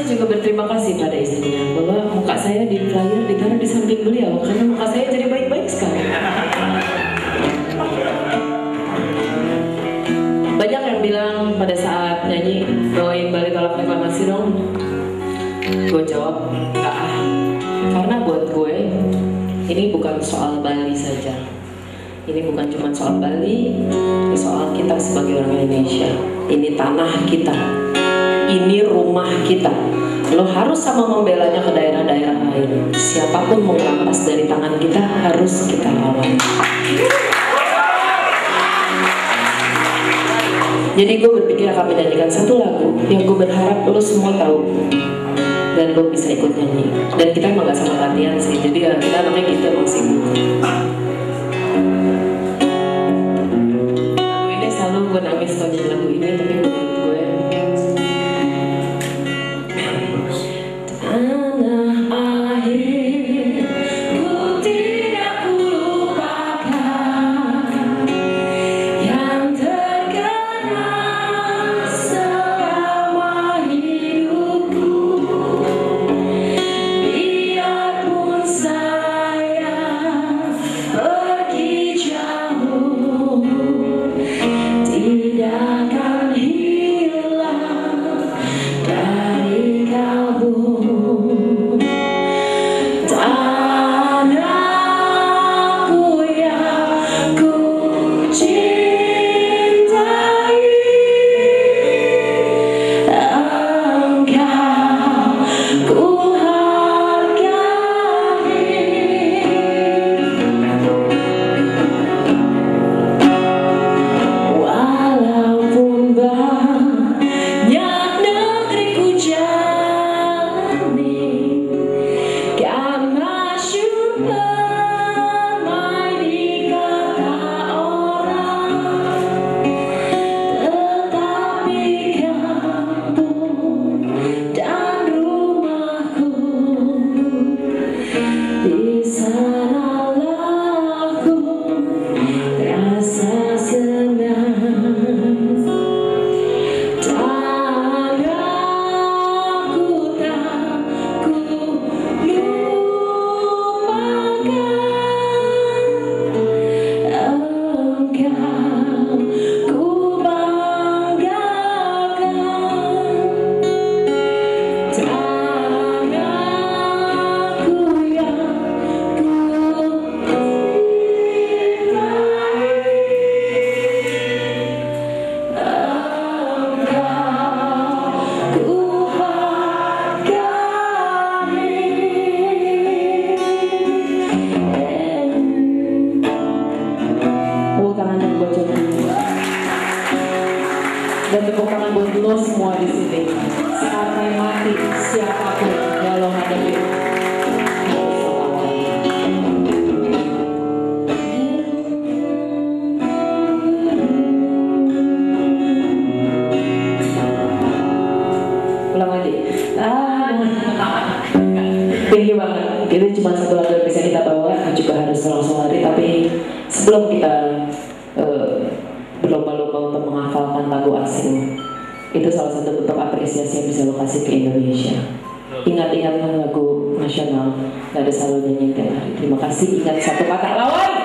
saya juga berterima kasih pada istrinya bahwa muka saya di flyer ditaruh di samping beliau karena muka saya jadi baik-baik sekali. Banyak yang bilang pada saat nyanyi bawain Bali Tolak Reklamasi dong. Gue jawab enggak ah. Karena buat gue ini bukan soal Bali saja. Ini bukan cuma soal Bali, ini soal kita sebagai orang Indonesia. Ini tanah kita. Ini rumah kita. Lo harus sama membelanya ke daerah-daerah lain. Siapapun mau merampas dari tangan kita harus kita lawan. Jadi gue berpikir akan menyanyikan satu lagu yang gue berharap lo semua tahu dan lo bisa ikut nyanyi. Dan kita emang gak sama latihan sih. Jadi ya kita namanya gitu emang sibuk. Lagu ini selalu gue nangis kalau nyanyi lagu ini, tapi menurut gue tanah air ku tidak lupakan yang terkenal selama hidupku. Biarpun saya pergi jauh, tidak akan hilang dari kalbu. Tanahku yang ku cintai, engkau ku hargai. Walaupun banyak negeri ku jalani, kan masyhur bermain di kata orang, tetapi kampung dan rumahku, di sanalah aku rasa senang. Tanahku tak ku lupakan, engkau ku banggakan. Tanahku yang ku dan tepuk tangan buat lo semua di sini. Sampai mati siapapun yang lo hadapi. Ulang lagi. Tinggi banget. Itu cuma satu lagu yang bisa kita bawa, juga harus langsung lari. Tapi sebelum kita berlomba-lomba untuk menghafalkan lagu asing, itu salah satu bentuk apresiasi yang bisa lo kasih ke Indonesia. Ingat-ingatkan lagu nasional, gak ada selalu nyanyi tiap hari. Terima kasih. Ingat satu kata, lawan.